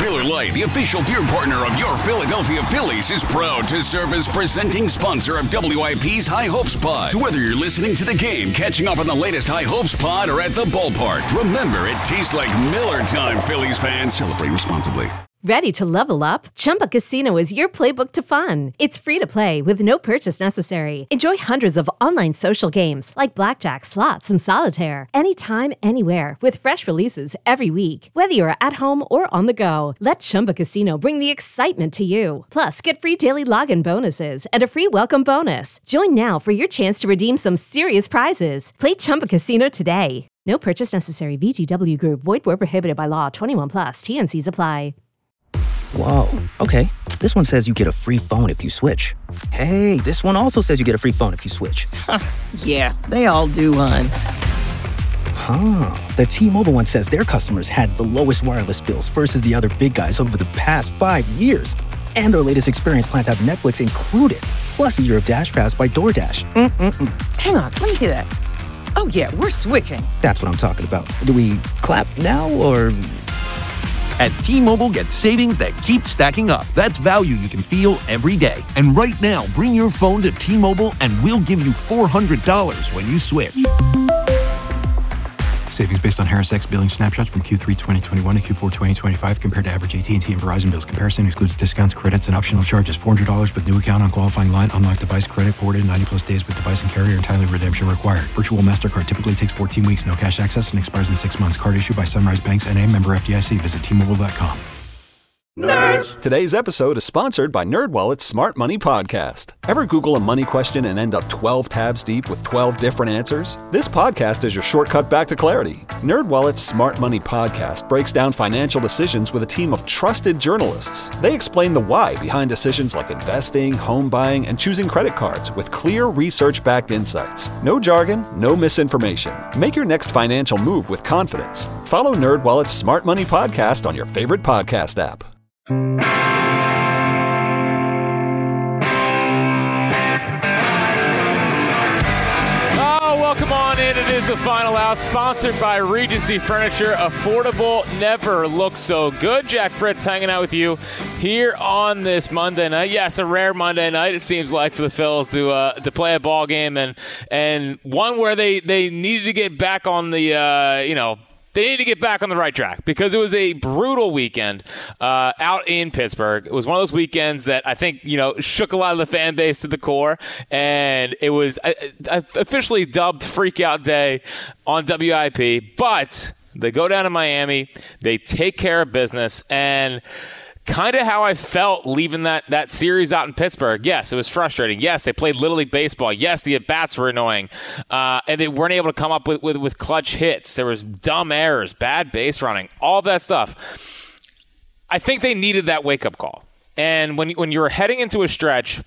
Miller Lite, the official beer partner of your Philadelphia Phillies, is proud to serve as presenting sponsor of WIP's High Hopes Pod. So whether you're listening to the game, catching up on the latest High Hopes Pod, or at the ballpark, remember it tastes like Miller time, Phillies fans. Celebrate responsibly. Ready to level up? Chumba Casino is your playbook to fun. It's free to play with no purchase necessary. Enjoy hundreds of online social games like blackjack, slots, and solitaire. Anytime, anywhere with fresh releases every week. Whether you're at home or on the go, let Chumba Casino bring the excitement to you. Plus, get free daily login bonuses and a free welcome bonus. Join now for your chance to redeem some serious prizes. Play Chumba Casino today. No purchase necessary. VGW Group. Void where prohibited by law. 21 plus. TNCs apply. Whoa, okay. This one says you get a free phone if you switch. Hey, this one also says you get a free phone if you switch. Yeah, they all do, hon. The T-Mobile one says their customers had the lowest wireless bills versus the other big guys over the past 5 years. And their latest experience plans have Netflix included, plus a year of Dash Pass by DoorDash. Hang on, let me see that. Oh yeah, we're switching. That's what I'm talking about. Do we clap now or... At T-Mobile, get savings that keep stacking up. That's value you can feel every day. And right now, bring your phone to T-Mobile and we'll give you $400 when you switch. Savings based on Harris X billing snapshots from Q3 2021 to Q4 2025 compared to average AT&T and Verizon bills. Comparison excludes discounts, credits, and optional charges. $400 with new account on qualifying line. Unlocked device credit ported 90 plus days with device and carrier. Entirely redemption required. Virtual MasterCard typically takes 14 weeks. No cash access and expires in 6 months. Card issued by Sunrise Banks N.A. Member FDIC. Visit T-Mobile.com. Nerds! Today's episode is sponsored by NerdWallet's Smart Money Podcast. Ever Google a money question and end up 12 tabs deep with 12 different answers? This podcast is your shortcut back to clarity. NerdWallet's Smart Money Podcast breaks down financial decisions with a team of trusted journalists. They explain the why behind decisions like investing, home buying, and choosing credit cards with clear research-backed insights. No jargon, no misinformation. Make your next financial move with confidence. Follow NerdWallet's Smart Money Podcast on your favorite podcast app. Welcome on in. It is the Final Out, sponsored by Regency Furniture. Affordable never looks so good. Jack Fritz hanging out with you here on this Monday night. Yes, a rare Monday night, it seems like, for the Phils to play a ball game and one where they needed to get back on the they need to get back on the right track because it was a brutal weekend out in Pittsburgh. It was one of those weekends that I think, shook a lot of the fan base to the core, and it was officially dubbed Freak Out Day on WIP. But they go down to Miami, they take care of business, and kind of how I felt leaving that series out in Pittsburgh. Yes, it was frustrating. Yes, they played Little League Baseball. Yes, the at-bats were annoying. And they weren't able to come up with clutch hits. There was dumb errors, bad base running, all that stuff. I think they needed that wake-up call. And when you were heading into a stretch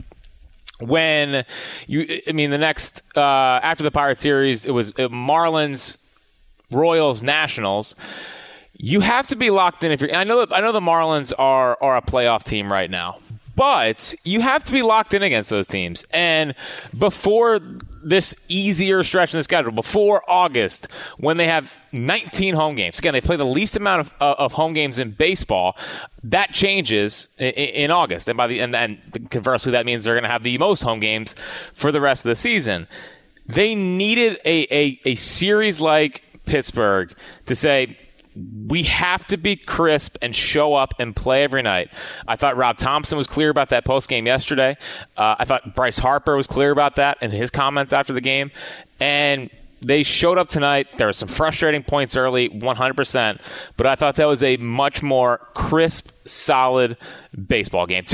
when the next after the Pirates series, it was Marlins, Royals, Nationals. You have to be locked in. I know the Marlins are a playoff team right now, but you have to be locked in against those teams. And before this easier stretch in the schedule, before August, when they have 19 home games, again, they play the least amount of home games in baseball. That changes in August, and conversely, that means they're going to have the most home games for the rest of the season. They needed a series like Pittsburgh to say, we have to be crisp and show up and play every night. I thought Rob Thompson was clear about that postgame yesterday. I thought Bryce Harper was clear about that in his comments after the game. And they showed up tonight. There were some frustrating points early, 100%. But I thought that was a much more crisp, solid baseball game.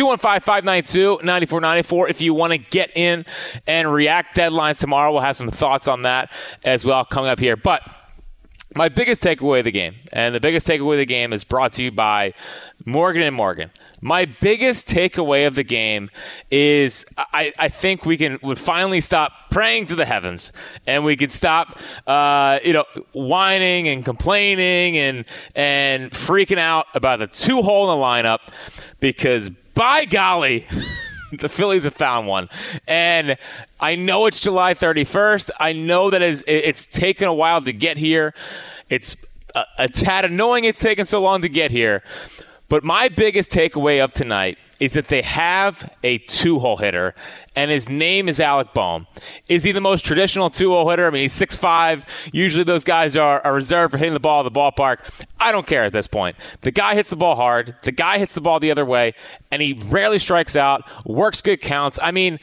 215-592-9494 if you want to get in and react. Deadlines tomorrow. We'll have some thoughts on that as well coming up here. But my biggest takeaway of the game, and the biggest takeaway of the game is brought to you by Morgan & Morgan. My biggest takeaway of the game is I think we would finally stop praying to the heavens, and we could stop whining and complaining and freaking out about the 2-hole in the lineup, because by golly, the Phillies have found one. And I know it's July 31st. I know that it's taken a while to get here. It's a tad annoying it's taken so long to get here. But my biggest takeaway of tonight is that they have a 2-hole hitter, and his name is Alec Bohm. Is he the most traditional 2-hole hitter? I mean, he's 6'5". Usually those guys are reserved for hitting the ball at the ballpark. I don't care at this point. The guy hits the ball hard. The guy hits the ball the other way, and he rarely strikes out, works good counts. I mean,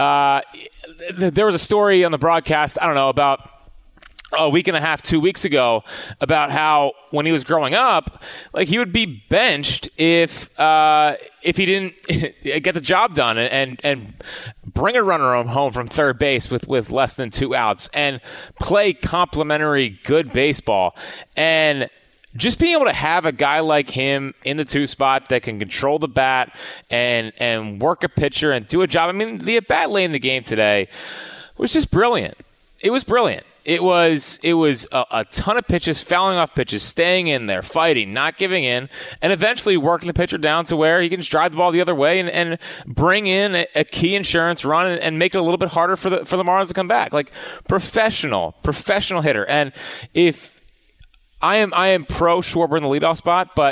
there was a story on the broadcast, I don't know, about a week and a half, 2 weeks ago, about how when he was growing up, like, he would be benched if he didn't get the job done and bring a runner home from third base with less than 2 outs and play complimentary good baseball. And just being able to have a guy like him in the 2 spot that can control the bat and work a pitcher and do a job. I mean, the at-bat late in the game today was just brilliant. It was brilliant. It was a ton of pitches, fouling off pitches, staying in there, fighting, not giving in, and eventually working the pitcher down to where he can just drive the ball the other way and bring in a key insurance run and make it a little bit harder for the Marlins to come back. Like, professional hitter. And if I am pro Schwarber in the leadoff spot, but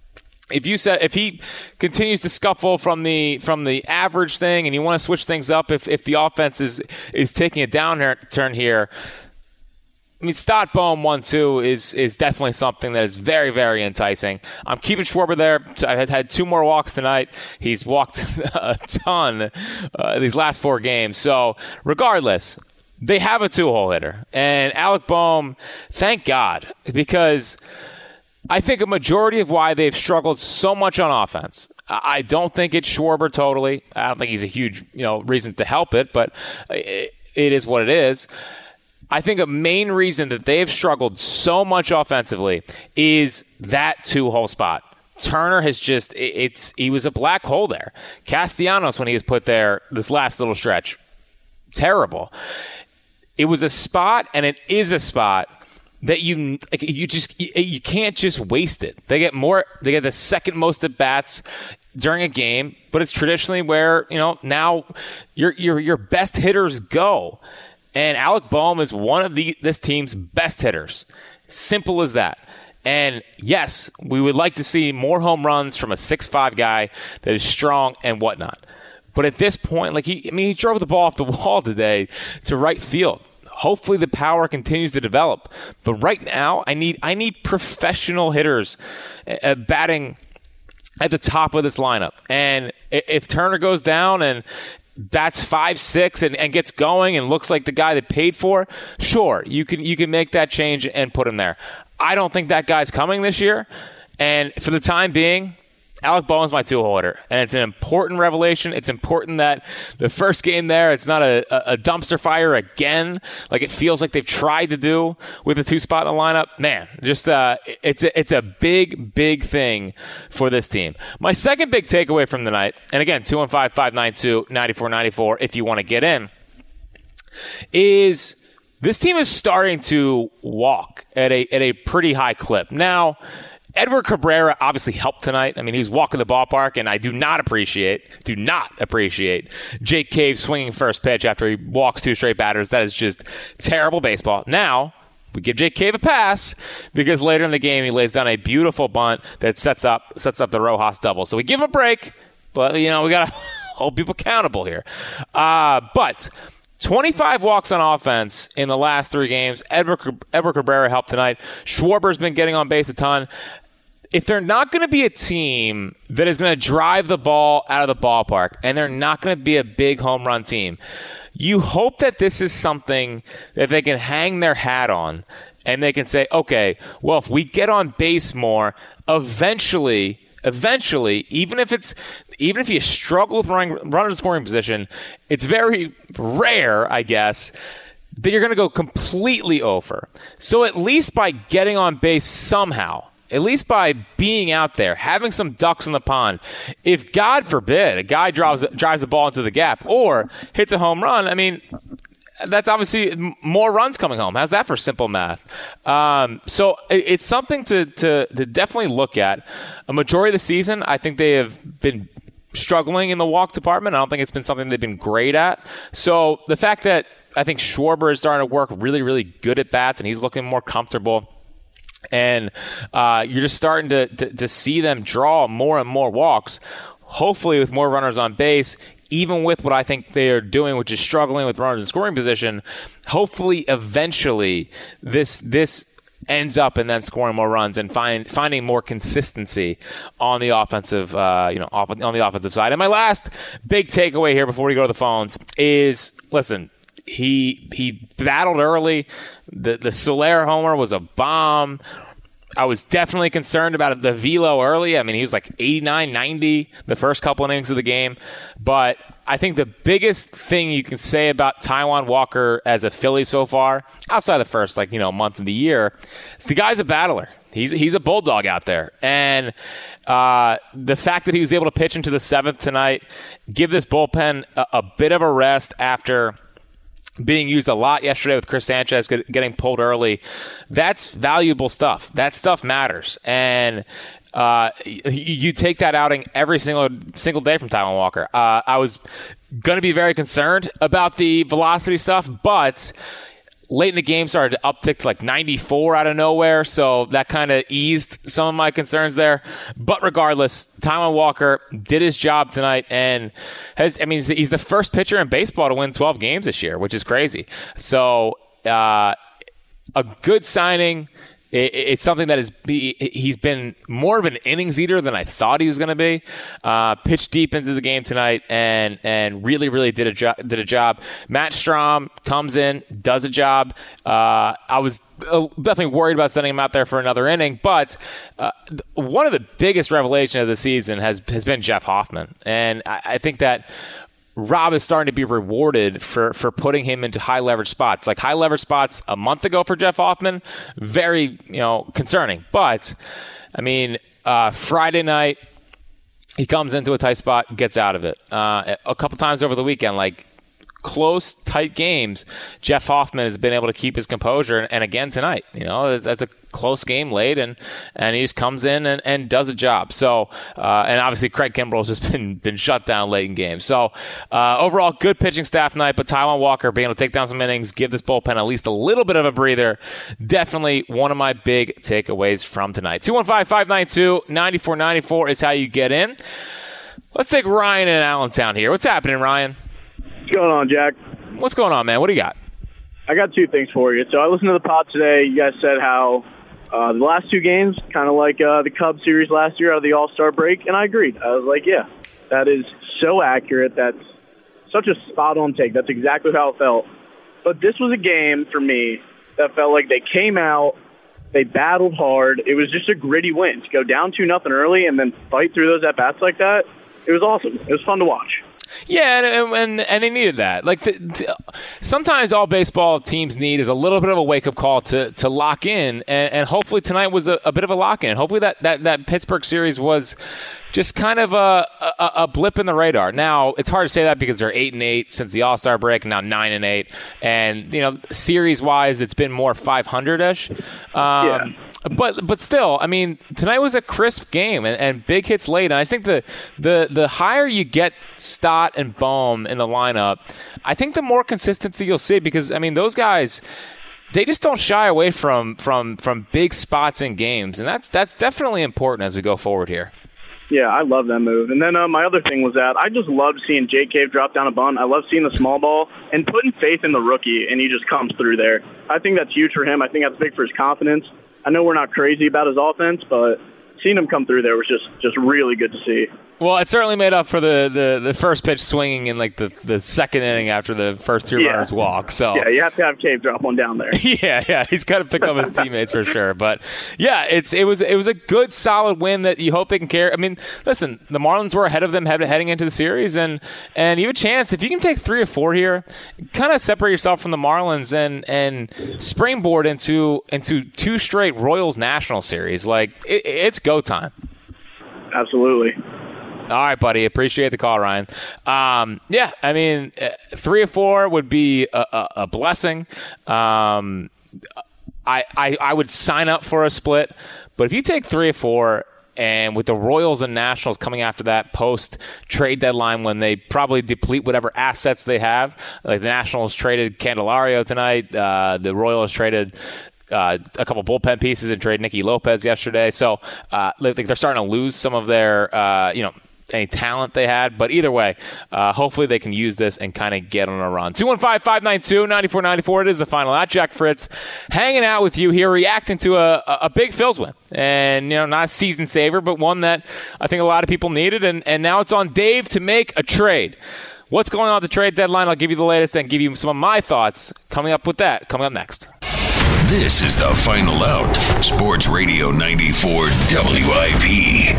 if he continues to scuffle from the average thing and you want to switch things up, if the offense is taking a downturn here, I mean, Stott Bohm 1-2 is definitely something that is very, very enticing. I'm keeping Schwarber there. I've had 2 more walks tonight. He's walked a ton these last 4 games. So regardless, they have a 2-hole hitter. And Alec Bohm, thank God, because I think a majority of why they've struggled so much on offense, I don't think it's Schwarber totally. I don't think he's a huge reason to help it, but it is what it is. I think a main reason that they've struggled so much offensively is that 2-hole spot. Turner has he was a black hole there. Castellanos, when he was put there this last little stretch, terrible. It was a spot, and it is a spot that you can't just waste it. They get the second most at bats during a game, but it's traditionally where now your best hitters go. And Alec Bohm is one of this team's best hitters. Simple as that. And yes, we would like to see more home runs from a 6'5" guy that is strong and whatnot. But at this point, he drove the ball off the wall today to right field. Hopefully the power continues to develop. But right now, I need professional hitters batting at the top of this lineup. And if Turner goes down and that's 5-6 and gets going and looks like the guy that paid for, sure, you can make that change and put him there. I don't think that guy's coming this year. And for the time being, Alec Bohm is my 2-hole hitter, and it's an important revelation. It's important that the first game there, it's not a dumpster fire again, like it feels like they've tried to do with the 2 spot in the lineup. Man, just it's a big, big thing for this team. My second big takeaway from the night, and again, 215-592-9494 if you want to get in, is this team is starting to walk at a pretty high clip. Now, Edward Cabrera obviously helped tonight. I mean, he's walking the ballpark, and I do not appreciate Jake Cave swinging first pitch after he walks 2 straight batters. That is just terrible baseball. Now, we give Jake Cave a pass because later in the game he lays down a beautiful bunt that sets up the Rojas double. So we give him a break, but we got to hold people accountable here. But 25 walks on offense in the last 3 games. Edward Cabrera helped tonight. Schwarber's been getting on base a ton. If they're not going to be a team that is going to drive the ball out of the ballpark, and they're not going to be a big home run team, you hope that this is something that they can hang their hat on, and they can say, okay, well, if we get on base more, eventually, even if you struggle with runner in scoring position, it's very rare, I guess, that you're going to go completely over. So at least by getting on base somehow, at least by being out there, having some ducks in the pond, if, God forbid, a guy drives the ball into the gap or hits a home run, I mean, that's obviously more runs coming home. How's that for simple math? So it's something to definitely look at. A majority of the season, I think they have been struggling in the walk department. I don't think it's been something they've been great at. So the fact that I think Schwarber is starting to work really, really good at bats and he's looking more comfortable, And you're just starting to see them draw more and more walks, hopefully with more runners on base, even with what I think they are doing, which is struggling with runners in scoring position. Hopefully, eventually, this ends up in then scoring more runs and finding more consistency on the offensive, on the offensive side. And my last big takeaway here before we go to the phones is, listen, he battled early. The Soler homer was a bomb. I was definitely concerned about the velo early. I mean, he was like 89, 90 the first couple innings of the game. But I think the biggest thing you can say about Taijuan Walker as a Philly so far, outside the first month of the year, is the guy's a battler. He's a bulldog out there. And the fact that he was able to pitch into the seventh tonight, give this bullpen a bit of a rest after being used a lot yesterday with Chris Sanchez getting pulled early, that's valuable stuff. That stuff matters. And you take that outing every single day from Taijuan Walker. I was going to be very concerned about the velocity stuff, but late in the game started to uptick to like 94 out of nowhere, so that kind of eased some of my concerns there. But regardless, Taijuan Walker did his job tonight, and he's the first pitcher in baseball to win 12 games this year, which is so a good signing. It's something that he's been more of an innings eater than I thought he was going to be. Pitched deep into the game tonight and really, really did a job. Matt Strahm comes in, does a job. I was definitely worried about sending him out there for another inning, but one of the biggest revelations of the season has been Jeff Hoffman, and I think that Rob is starting to be rewarded for putting him into high leverage spots. Like high leverage spots a month ago for Jeff Hoffman, very concerning. But I mean, Friday night he comes into a tight spot, gets out of it. A couple times over the weekend, like close, tight games, Jeff Hoffman has been able to keep his composure. And again tonight, that's a close game late, and he just comes in and does a job. So, and obviously Craig Kimbrell's just been shut down late in games. So, overall, good pitching staff night, but Taijuan Walker being able to take down some innings, give this bullpen at least a little bit of a breather, definitely one of my big takeaways from tonight. 215-592-9494 is how you get in. Let's take Ryan in Allentown here. What's happening, Ryan? What's going on, Jack? What's going on, man? What do you got? I got two things for you. So I listened to the pod today. You guys said how the last two games, kind of like the Cubs series last year out of the All-Star break, and I agreed. I was like, yeah, that is so accurate. That's such a spot-on take. That's exactly how it felt. But this was a game for me that felt like they came out, they battled hard. It was just a gritty win. To go down 2-0 early and then fight through those at-bats like that, it was awesome. It was fun to watch. Yeah, and they needed that. Like sometimes all baseball teams need is a little bit of a wake up call to lock in, and hopefully tonight was a bit of a lock in. Hopefully that Pittsburgh series was just kind of a blip in the radar. Now it's hard to say that because they're 8-8 since the All-Star break, and now 9-8, and series wise it's been more 500-ish. Yeah. But still, I mean, tonight was a crisp game and big hits late. And I think the higher you get Stott and Bohm in the lineup, I think the more consistency you'll see, because I mean those guys, they just don't shy away from big spots in games, and that's definitely important as we go forward here. Yeah, I love that move. And then my other thing was that I just loved seeing Jake Cave drop down a bunt. I love seeing the small ball and putting faith in the rookie, and he just comes through there. I think that's huge for him. I think that's big for his confidence. I know we're not crazy about his offense, but seeing him come through there was just really good to see. Well, it certainly made up for the first pitch swinging in like the second inning after the first two runners walk. So yeah, you have to have Cave drop one down there. Yeah, he's got to pick up his teammates for sure. But yeah, it was a good solid win that you hope they can carry. I mean, listen, the Marlins were ahead of them heading into the series, and you have a chance if you can take 3 or 4 here, kind of separate yourself from the Marlins and springboard into 2 straight Royals National Series. Like it's go time. Absolutely. All right, buddy. Appreciate the call, Ryan. Yeah, I mean, 3 or 4 would be a blessing. I would sign up for a split, but if you take 3 or 4, and with the Royals and Nationals coming after that post-trade deadline when they probably deplete whatever assets they have, like the Nationals traded Candelario tonight, the Royals traded a couple bullpen pieces and trade Nicky Lopez yesterday. So they're starting to lose some of their, any talent they had. But either way, hopefully they can use this and kind of get on a run. 215-592-9494. It is the final out. Jack Fritz hanging out with you here, reacting to a big Phils win. And, not a season saver, but one that I think a lot of people needed. And now it's on Dave to make a trade. What's going on at the trade deadline? I'll give you the latest and give you some of my thoughts coming up next. This is the Final Out. Sports Radio 94 WIP.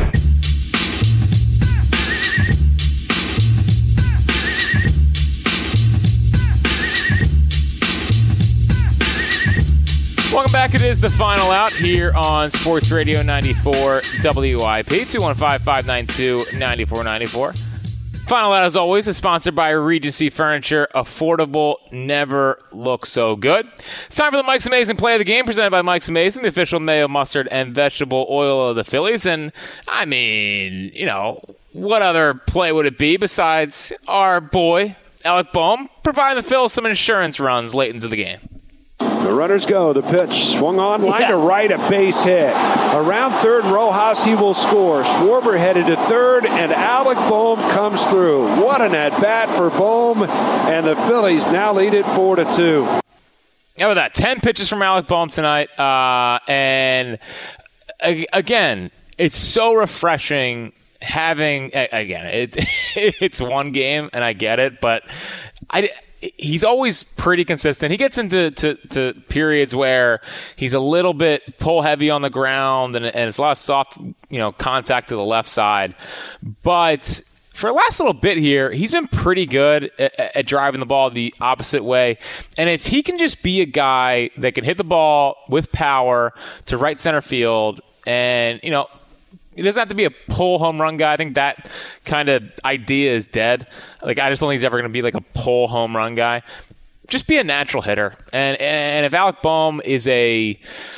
Welcome back. It is the Final Out here on Sports Radio 94 WIP. 215-592-9494. Final Out, as always, is sponsored by Regency Furniture. Affordable never looks so good. It's time for the Mike's Amazing Play of the Game, presented by Mike's Amazing, the official mayo, mustard, and vegetable oil of the Phillies. And, I mean, what other play would it be besides our boy, Alec Bohm, providing the Phils some insurance runs late into the game? The runners go. The pitch swung on, line to right, a base hit. Around third, Rojas, he will score. Schwarber headed to third, and Alec Bohm comes through. What an at-bat for Bohm, and the Phillies now lead it 4-2. How about that? 10 pitches from Alec Bohm tonight. And, again, it's so refreshing having – again, it's one game, and I get it, but he's always pretty consistent. He gets into to periods where he's a little bit pull heavy on the ground and it's a lot of soft, contact to the left side. But for the last little bit here, he's been pretty good at driving the ball the opposite way. And if he can just be a guy that can hit the ball with power to right center field and, he doesn't have to be a pull home run guy. I think that kind of idea is dead. I just don't think he's ever going to be like a pull home run guy. Just be a natural hitter. And if Alec Bohm is a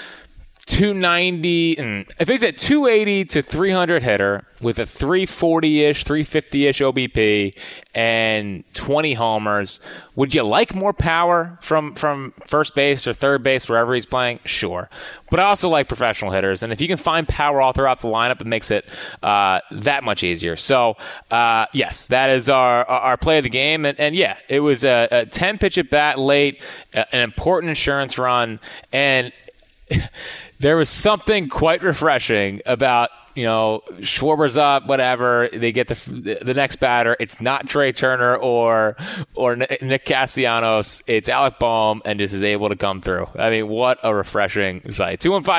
290, and if he's at 280 to 300 hitter with a 340-ish, 350-ish OBP and 20 homers, would you like more power from first base or third base, wherever he's playing? Sure. But I also like professional hitters, and if you can find power all throughout the lineup, it makes it that much easier. So, yes, that is our play of the game. And yeah, it was a 10-pitch at bat late, an important insurance run, and there was something quite refreshing about, Schwarber's up, whatever. They get the next batter. It's not Trey Turner or Nick Castellanos. It's Alec Bohm, and just is able to come through. I mean, what a refreshing sight.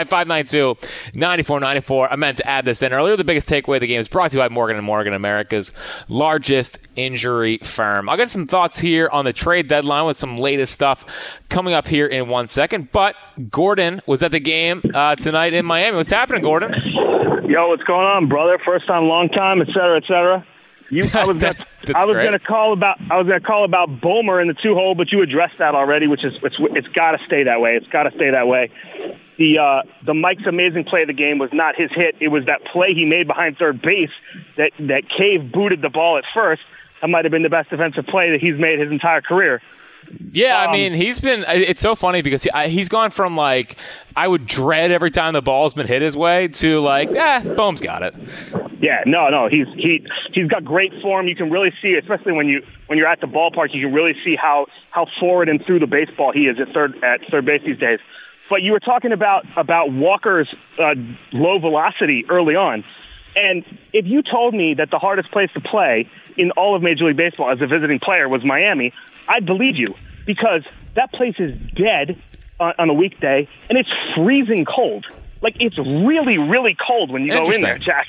215-592-9494. I meant to add this in earlier. The biggest takeaway of the game is brought to you by Morgan & Morgan, America's largest injury firm. I'll get some thoughts here on the trade deadline with some latest stuff coming up here in 1 second. But Gordon was at the game tonight in Miami. What's happening, Gordon? Yo, what's going on, brother? First time, long time, et cetera, et cetera. I was going to call about Bomer in the 2-hole, but you addressed that already, which is it's got to stay that way. It's got to stay that way. The Mike's amazing play of the game was not his hit. It was that play he made behind third base that Cave booted the ball at first. That might have been the best defensive play that he's made his entire career. Yeah, I mean, it's so funny because he's gone from I would dread every time the ball's been hit his way to Bohm's got it. Yeah, no, he's got great form. You can really see, especially when you're at the ballpark, you can really see how forward and through the baseball he is at third base these days. But you were talking about Walker's low velocity early on. And if you told me that the hardest place to play in all of Major League Baseball as a visiting player was Miami, I'd believe you, because that place is dead on a weekday, and it's freezing cold. It's really, really cold when you go in there, Jack.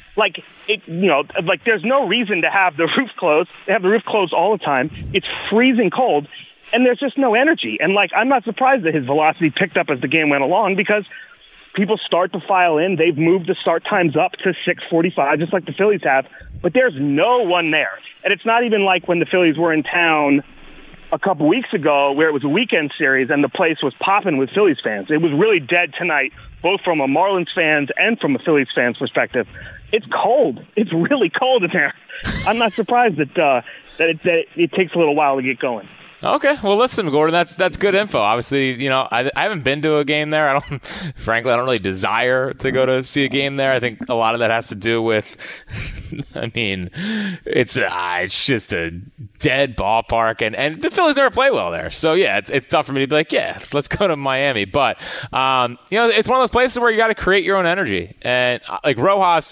There's no reason to have the roof closed. They have the roof closed all the time. It's freezing cold, and there's just no energy. And, I'm not surprised that his velocity picked up as the game went along because people start to file in. They've moved the start times up to 6:45, just like the Phillies have. But there's no one there. And it's not even like when the Phillies were in town a couple weeks ago where it was a weekend series and the place was popping with Phillies fans. It was really dead tonight, both from a Marlins fans and from a Phillies fans perspective. It's cold. It's really cold in there. I'm not surprised that it takes a little while to get going. Okay, well, listen, Gordon, that's good info. Obviously, I haven't been to a game there. Frankly, I don't really desire to go to see a game there. I think a lot of that has to do with, it's just a dead ballpark, and the Phillies never play well there. So yeah, it's tough for me to be like, yeah, let's go to Miami. But it's one of those places where you got to create your own energy, and like Rojas.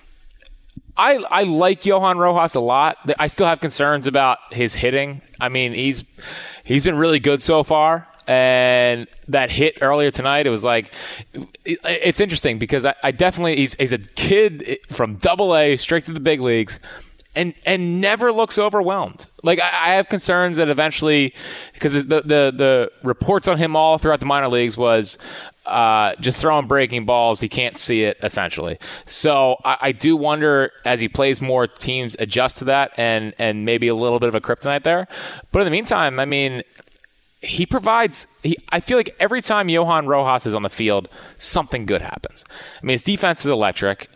I like Johan Rojas a lot. I still have concerns about his hitting. I mean, he's been really good so far. And that hit earlier tonight, it was like, it's interesting because I definitely, he's a kid from Double-A straight to the big leagues and never looks overwhelmed. Like, I have concerns that eventually, because the reports on him all throughout the minor leagues was, just throwing breaking balls. He can't see it, essentially. So I do wonder, as he plays more, teams adjust to that and maybe a little bit of a kryptonite there. But in the meantime, I mean, he provides – I feel like every time Johan Rojas is on the field, something good happens. I mean, his defense is electric.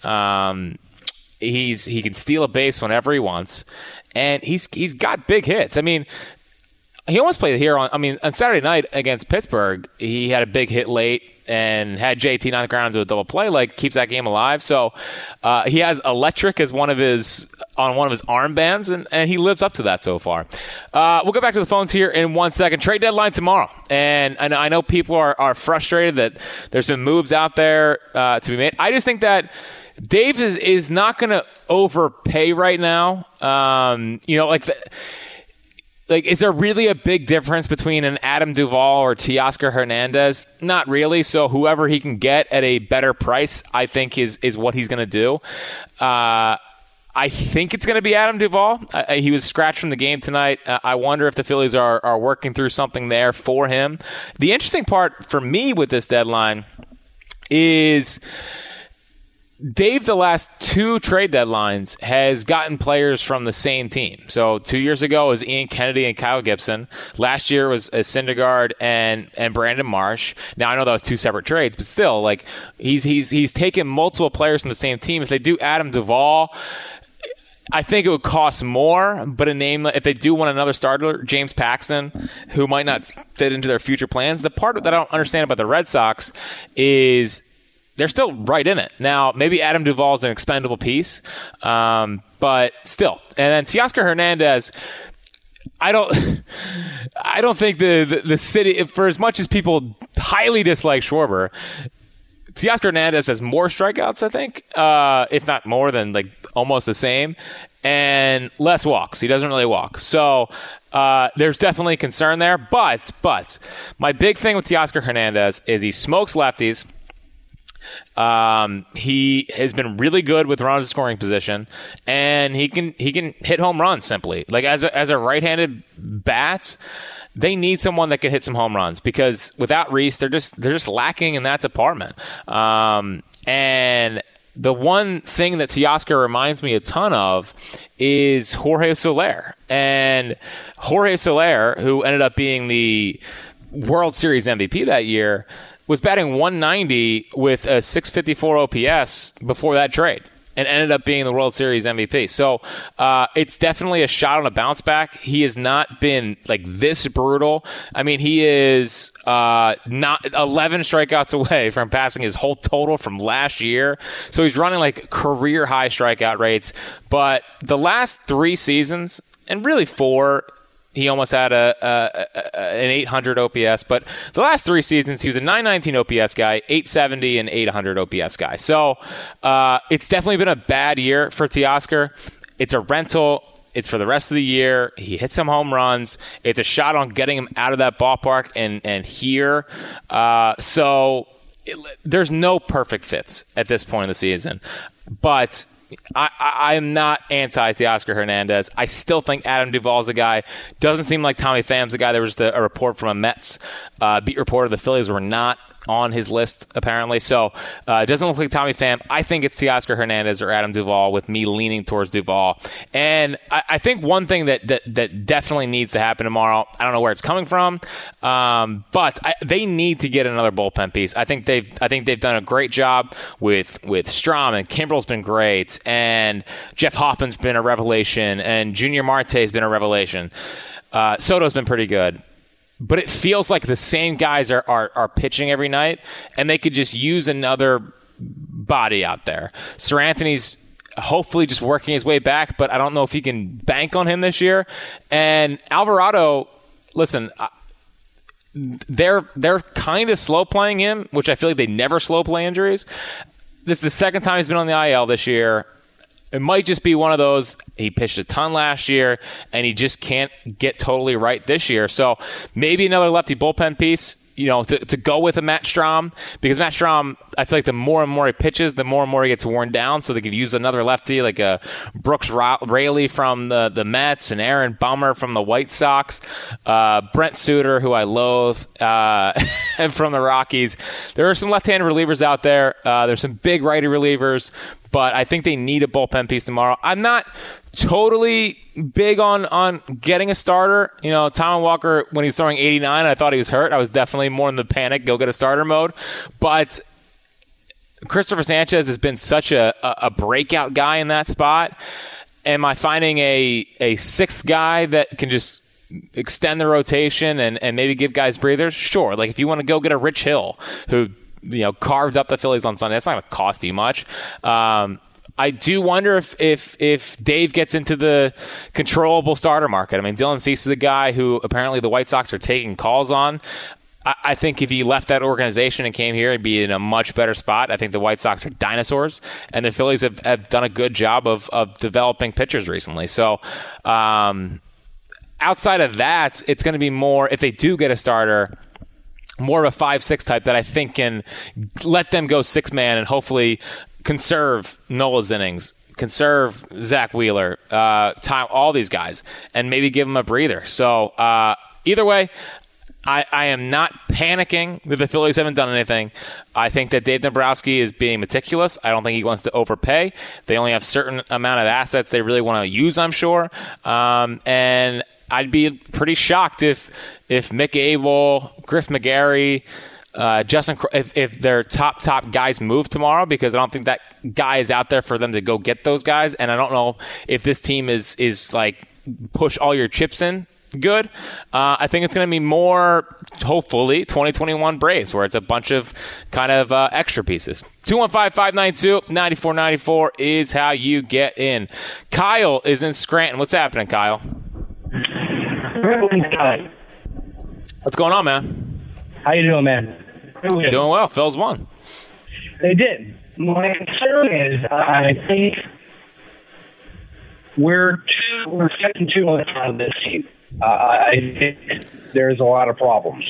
He can steal a base whenever he wants. And he's got big hits. I mean – he almost played here on Saturday night against Pittsburgh. He had a big hit late and had JT on the ground to a double play, like keeps that game alive. So he has electric as one of his armbands, and he lives up to that so far. We'll go back to the phones here in 1 second. Trade deadline tomorrow, and I know people are frustrated that there's been moves out there to be made. I just think that Dave is not going to overpay right now. Is there really a big difference between an Adam Duvall or Teoscar Hernandez? Not really. So whoever he can get at a better price, I think is what he's going to do. I think it's going to be Adam Duvall. He was scratched from the game tonight. I wonder if the Phillies are working through something there for him. The interesting part for me with this deadline is Dave, the last two trade deadlines, has gotten players from the same team. So 2 years ago was Ian Kennedy and Kyle Gibson. Last year was Syndergaard and Brandon Marsh. Now I know that was two separate trades, but still, like he's taken multiple players from the same team. If they do Adam Duvall, I think it would cost more, but if they do want another starter, James Paxton, who might not fit into their future plans. The part that I don't understand about the Red Sox is they're still right in it. Now, maybe Adam Duvall is an expendable piece, but still. And then Teoscar Hernandez, I don't think the city, for as much as people highly dislike Schwarber, Teoscar Hernandez has more strikeouts, I think, if not more than like almost the same, and less walks. He doesn't really walk. So there's definitely concern there. But my big thing with Teoscar Hernandez is he smokes lefties. He has been really good with runners in scoring position, and he can hit home runs simply. Like as a right-handed bat, they need someone that can hit some home runs because without Reese, they're just lacking in that department. And the one thing that Teoscar reminds me a ton of is Jorge Soler. And Jorge Soler, who ended up being the World Series MVP that year, was batting 190 with a 654 OPS before that trade and ended up being the World Series MVP. So it's definitely a shot on a bounce back. He has not been like this brutal. I mean, he is not 11 strikeouts away from passing his whole total from last year. So he's running like career high strikeout rates. But the last 3 seasons, and really 4, he almost had an 800 OPS, but the last 3 seasons, he was a 919 OPS guy, 870 and 800 OPS guy. So it's definitely been a bad year for Teoscar. It's a rental. It's for the rest of the year. He hits some home runs. It's a shot on getting him out of that ballpark and here. There's no perfect fits at this point in the season, but I am not anti-Teoscar Hernandez. I still think Adam Duvall's the guy. Doesn't seem like Tommy Pham's the guy. There was just a report from a Mets beat reporter. The Phillies were not on his list, apparently. So it doesn't look like Tommy Pham. I think it's Teoscar Hernandez or Adam Duvall, with me leaning towards Duvall. And I think one thing that definitely needs to happen tomorrow, I don't know where it's coming from, but they need to get another bullpen piece. I think they've done a great job with Strahm, and Kimbrel's been great, and Jeff Hoffman's been a revelation, and Junior Marte's been a revelation. Soto's been pretty good. But it feels like the same guys are pitching every night, and they could just use another body out there. Sir Anthony's hopefully just working his way back, but I don't know if he can bank on him this year. And Alvarado, listen, they're kind of slow playing him, which I feel like they never slow play injuries. This is the second time he's been on the IL this year. It might just be one of those, he pitched a ton last year, and he just can't get totally right this year. So maybe another lefty bullpen piece, to go with a Matt Strahm, because Matt Strahm, I feel like the more and more he pitches, the more and more he gets worn down, so they could use another lefty like a Brooks Raley from the Mets, and Aaron Bummer from the White Sox, Brent Suter, who I loathe, and from the Rockies. There are some left-handed relievers out there. There's some big righty relievers, but I think they need a bullpen piece tomorrow. I'm not totally big on getting a starter. Taijuan Walker, when he's throwing 89, I thought he was hurt. I was definitely more in the panic, go get a starter mode. But Christopher Sanchez has been such a breakout guy in that spot. Am I finding a sixth guy that can just extend the rotation and maybe give guys breathers? Sure. Like if you want to go get a Rich Hill, who carved up the Phillies on Sunday, that's not going to cost you much. I do wonder if Dave gets into the controllable starter market. I mean, Dylan Cease is a guy who apparently the White Sox are taking calls on. I think if he left that organization and came here, he'd be in a much better spot. I think the White Sox are dinosaurs, and the Phillies have done a good job of developing pitchers recently. So outside of that, it's going to be more, if they do get a starter, more of a 5-6 type that I think can let them go six-man and hopefully conserve Nola's innings, conserve Zach Wheeler, time all these guys, and maybe give them a breather. So either way, I am not panicking that the Phillies haven't done anything. I think that Dave Dombrowski is being meticulous. I don't think he wants to overpay. They only have a certain amount of assets they really want to use, I'm sure. And I'd be pretty shocked if Mick Abel, Griff McGarry, Justin, if their top guys move tomorrow, because I don't think that guy is out there for them to go get those guys. And I don't know if this team is like push all your chips in good. I think it's going to be more, hopefully, 2021 Braves, where it's a bunch of kind of extra pieces. 215-592-9494 is how you get in. Kyle is in Scranton. What's happening, Kyle? What's going on, man? How you doing, man? Doing well. Phil's won. They did. My concern is, I think we're expecting too much out of this team. I think there's a lot of problems.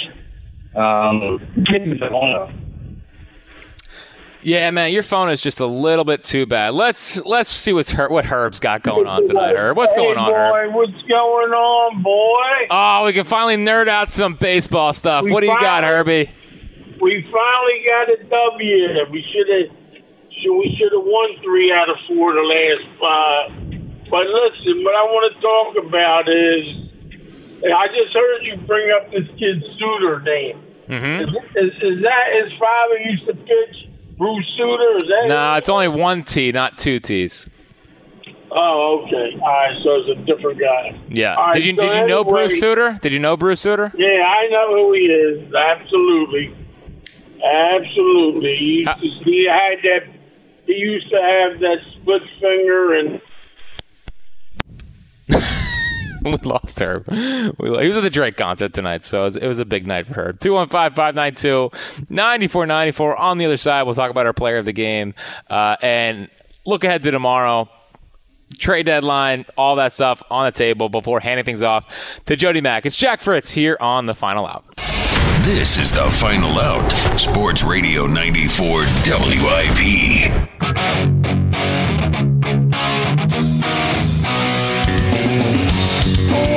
Yeah, man, your phone is just a little bit too bad. Let's see what Herb's got going on tonight, Herb. What's going on, Herb? What's going on, boy? Oh, we can finally nerd out some baseball stuff. What do you got, Herbie? We finally got a W. We should have won 3 out of 4 the last 5. But listen, what I want to talk about is, I just heard you bring up this kid Suter name. Mm-hmm. Is that his father used to pitch? Bruce Suter? Is that No, it's only 1 T, not 2 T's. Oh, okay. All right, so it's a different guy. Yeah. Right, did you know Bruce Suter? Did you know Bruce Suter? Yeah, I know who he is. Absolutely. He used to have that split finger and. We lost Herb. He was at the Drake concert tonight, so it was a big night for Herb. 215-592-9494. On the other side, we'll talk about our player of the game and look ahead to tomorrow. Trade deadline, all that stuff on the table before handing things off to Jody Mack. It's Jack Fritz here on The Final Out. This is The Final Out. Sports Radio 94 WIP.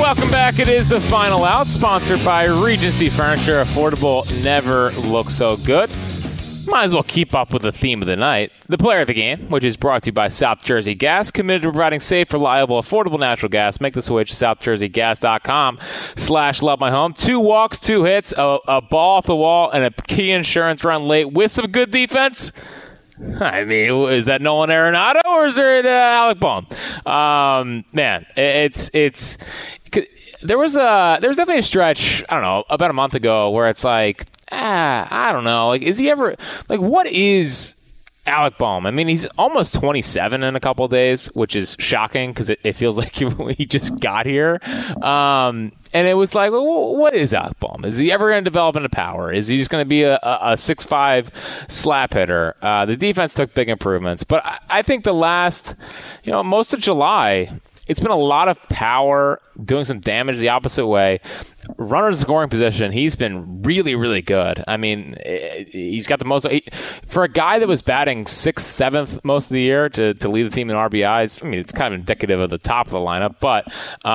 Welcome back. It is The Final Out, sponsored by Regency Furniture. Affordable never looks so good. Might as well keep up with the theme of the night. The player of the game, which is brought to you by South Jersey Gas, committed to providing safe, reliable, affordable natural gas. Make the switch to southjerseygas.com/lovemyhome. 2 walks, 2 hits, a ball off the wall, and a key insurance run late with some good defense. I mean, is that Nolan Arenado or is it Alec Bohm? Man, it's there was definitely a stretch, I don't know, about a month ago where it's like, I don't know, like, is he ever, like, what is Alec Bohm? I mean, he's almost 27 in a couple of days, which is shocking because it feels like he just got here. And it was like, well, what is Alec Bohm? Is he ever going to develop into power? Is he just going to be a 6'5" slap hitter? The defense took big improvements. But I think the last, most of July, it's been a lot of power, doing some damage the opposite way. Runner in scoring position, he's been really, really good. I mean, he's got the most. For a guy that was batting 6th, 7th most of the year to lead the team in RBIs, I mean, it's kind of indicative of the top of the lineup. But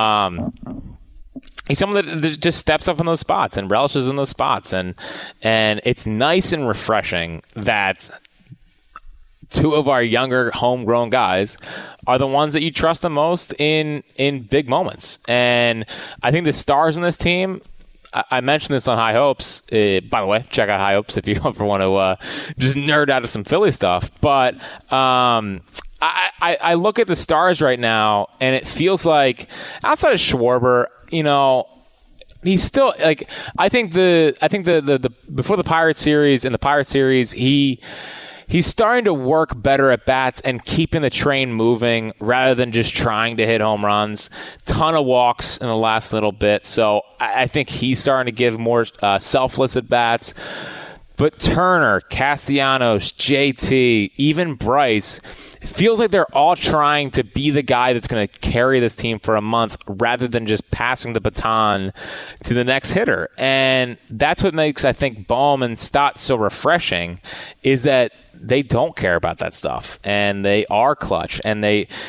he's someone that just steps up in those spots and relishes in those spots. And it's nice and refreshing that 2 of our younger homegrown guys are the ones that you trust the most in big moments. And I think the stars in this team, I mentioned this on High Hopes. By the way, check out High Hopes if you ever want to just nerd out of some Philly stuff. But I look at the stars right now, and it feels like outside of Schwarber, he's still like, I think the before the Pirates series, in the Pirates series, he's starting to work better at bats and keeping the train moving rather than just trying to hit home runs. Ton of walks in the last little bit. So I think he's starting to give more selfless at bats. But Turner, Castellanos, JT, even Bryce, it feels like they're all trying to be the guy that's going to carry this team for a month rather than just passing the baton to the next hitter. And that's what makes, I think, Bohm and Stott so refreshing, is that they don't care about that stuff, and they are clutch. And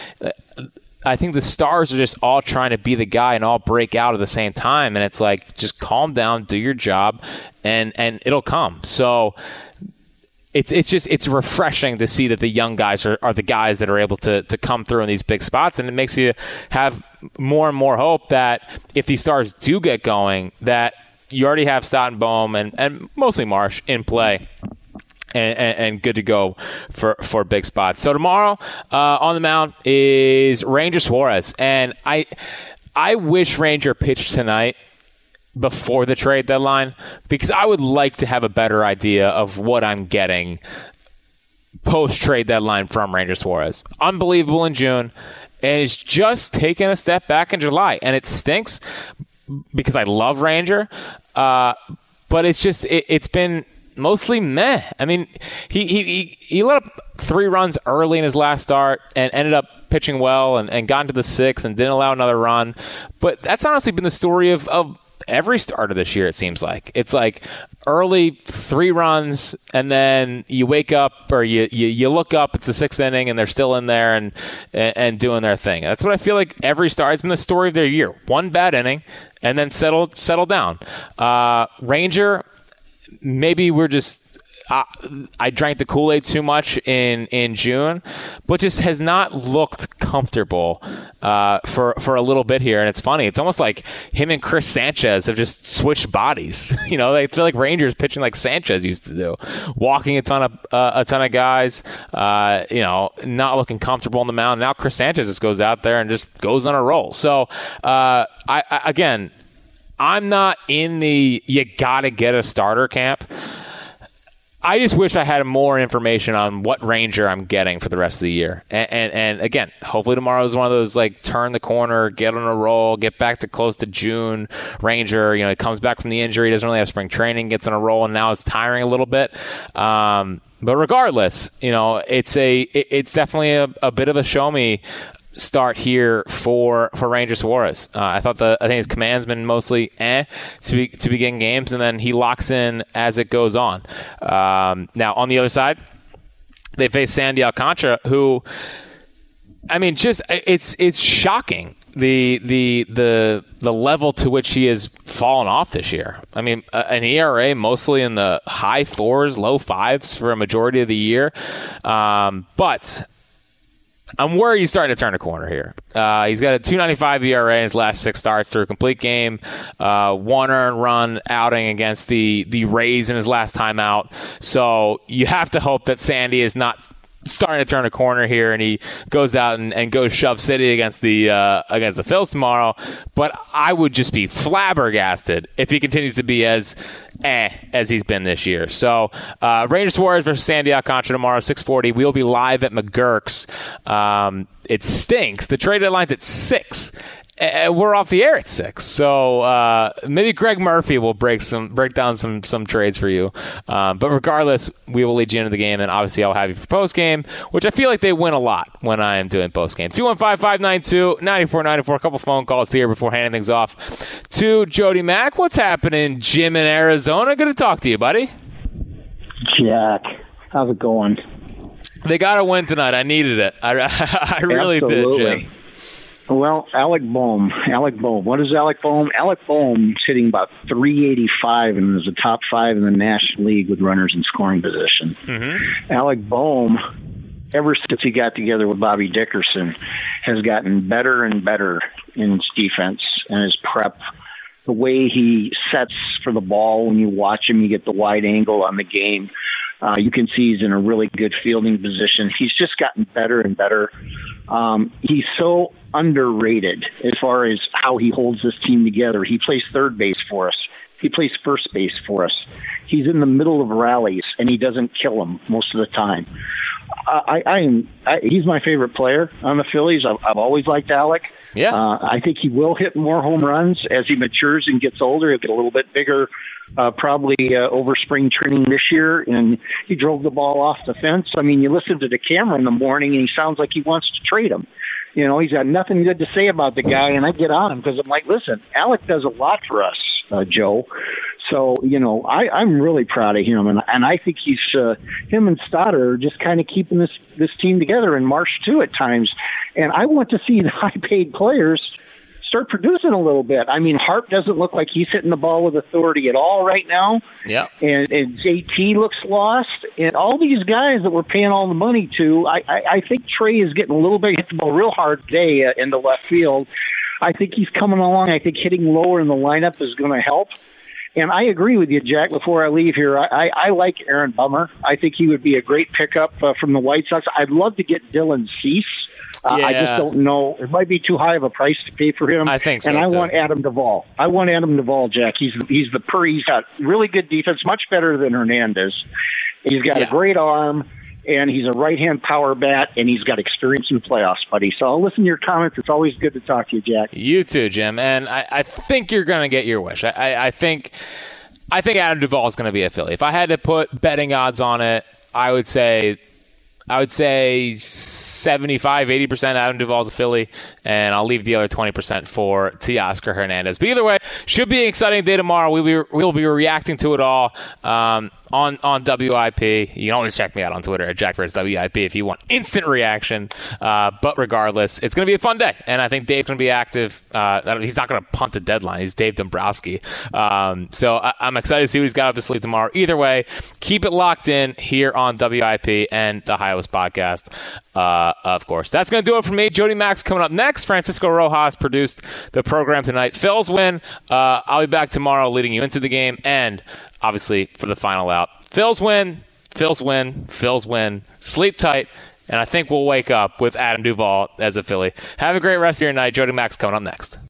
I think the stars are just all trying to be the guy and all break out at the same time. And it's like, just calm down, do your job, and it'll come. So it's refreshing to see that the young guys are the guys that are able to come through in these big spots. And it makes you have more and more hope that if these stars do get going, that you already have Stott and Bohm and mostly Marsh in play. And good to go for big spots. So tomorrow on the mound is Ranger Suarez. And I wish Ranger pitched tonight before the trade deadline, because I would like to have a better idea of what I'm getting post-trade deadline from Ranger Suarez. Unbelievable in June, and it's just taken a step back in July. And it stinks because I love Ranger, but it's been mostly meh. I mean, he let up 3 runs early in his last start and ended up pitching well and got into the 6th and didn't allow another run. But that's honestly been the story of every starter this year, it seems like. It's like early 3 runs, and then you wake up or you look up, it's the 6th inning, and they're still in there and doing their thing. That's what I feel like every start. It's been the story of their year. 1 bad inning, and then settle down. Ranger, maybe we're just I drank the Kool-Aid too much in June, but just has not looked comfortable for a little bit here. And it's funny. It's almost like him and Chris Sanchez have just switched bodies. They feel like Rangers pitching like Sanchez used to do, walking a ton of guys, not looking comfortable on the mound. Now Chris Sanchez just goes out there and just goes on a roll. So I'm not in the you gotta get a starter camp. I just wish I had more information on what Ranger I'm getting for the rest of the year. And again, hopefully tomorrow is one of those, like, turn the corner, get on a roll, get back to close to June. Ranger, he comes back from the injury, doesn't really have spring training, gets on a roll, and now it's tiring a little bit. But regardless, it's definitely a bit of a show me start here for Ranger Suarez. I think his command's been mostly to begin games, and then he locks in as it goes on. Now on the other side, they face Sandy Alcantara, who, I mean, just it's shocking the level to which he has fallen off this year. I mean, an ERA mostly in the high 4s, low 5s for a majority of the year. But I'm worried he's starting to turn a corner here. He's got a 2.95 ERA in his last 6 starts through a complete game. 1 earned run outing against the Rays in his last time out. So you have to hope that Sandy is not starting to turn a corner here, and he goes out and goes shove city against the Phils tomorrow. But I would just be flabbergasted if he continues to be as he's been this year. So Rangers Warriors versus Sandy Alcantara tomorrow, 6:40. We'll be live at McGurk's. It stinks. The trade deadline's at 6. We're off the air at 6, so maybe Greg Murphy will break down some trades for you. But regardless, we will lead you into the game, and obviously I'll have you for post game, which I feel like they win a lot when I am doing post game. 215-592-9494. A couple phone calls here before handing things off to Jody Mack. What's happening, Jim in Arizona? Good to talk to you, buddy. Jack, how's it going? They got to win tonight. I needed it. I really did, Jim. Well, Alec Bohm. What is Alec Bohm? Alec Bohm's hitting about 385 and is a top 5 in the National League with runners in scoring position. Mm-hmm. Alec Bohm, ever since he got together with Bobby Dickerson, has gotten better and better in his defense and his prep. The way he sets for the ball, when you watch him, you get the wide angle on the game. You can see he's in a really good fielding position. He's just gotten better and better. He's so underrated as far as how he holds this team together. He plays third base for us. He plays first base for us. He's in the middle of rallies, and he doesn't kill them most of the time. He's my favorite player on the Phillies. I've always liked Alec. Yeah. I think he will hit more home runs as he matures and gets older. He'll get a little bit bigger, probably over spring training this year, and he drove the ball off the fence. I mean, you listen to the camera in the morning, and he sounds like he wants to trade him. You know, he's got nothing good to say about the guy, and I get on him because I'm like, listen, Alec does a lot for us, Joe. So, you know, I'm really proud of him, and I think he's him and Stoddard are just kind of keeping this team together, and Marsh too at times. And I want to see the high-paid players start producing a little bit. I mean, Harp doesn't look like he's hitting the ball with authority at all right now. Yeah. And JT looks lost. And all these guys that we're paying all the money to, I think Trey is getting a little bit, hit the ball real hard today in the left field. I think he's coming along. I think hitting lower in the lineup is going to help. And I agree with you, Jack, before I leave here. I like Aaron Bummer. I think he would be a great pickup from the White Sox. I'd love to get Dylan Cease. I just don't know. It might be too high of a price to pay for him. I think so, and I too. want Adam Duvall. Jack. He's got really good defense, much better than Hernandez. He's got a great arm, and he's a right-hand power bat, and he's got experience in the playoffs, buddy. So I'll listen to your comments. It's always good to talk to you, Jack. You too, Jim. And I think you're going to get your wish. I think Adam Duvall is going to be a Philly. If I had to put betting odds on it, I would say 75-80% Adam Duvall's a Philly, and I'll leave the other 20% for Teoscar Hernandez. But either way, should be an exciting day tomorrow. We'll be reacting to it all on WIP. You can always check me out on Twitter at JackFritzWIP if you want instant reaction. But regardless, it's going to be a fun day, and I think Dave's going to be active. He's not going to punt the deadline. He's Dave Dombrowski. So I'm excited to see what he's got up his sleeve tomorrow. Either way, keep it locked in here on WIP and the High Hopes podcast. Of course. That's going to do it for me. Jody Mack's coming up next. Francisco Rojas produced the program tonight. Phils win. I'll be back tomorrow leading you into the game and obviously for the final out. Phils win. Sleep tight. And I think we'll wake up with Adam Duvall as a Philly. Have a great rest of your night. Jody Mack's coming up next.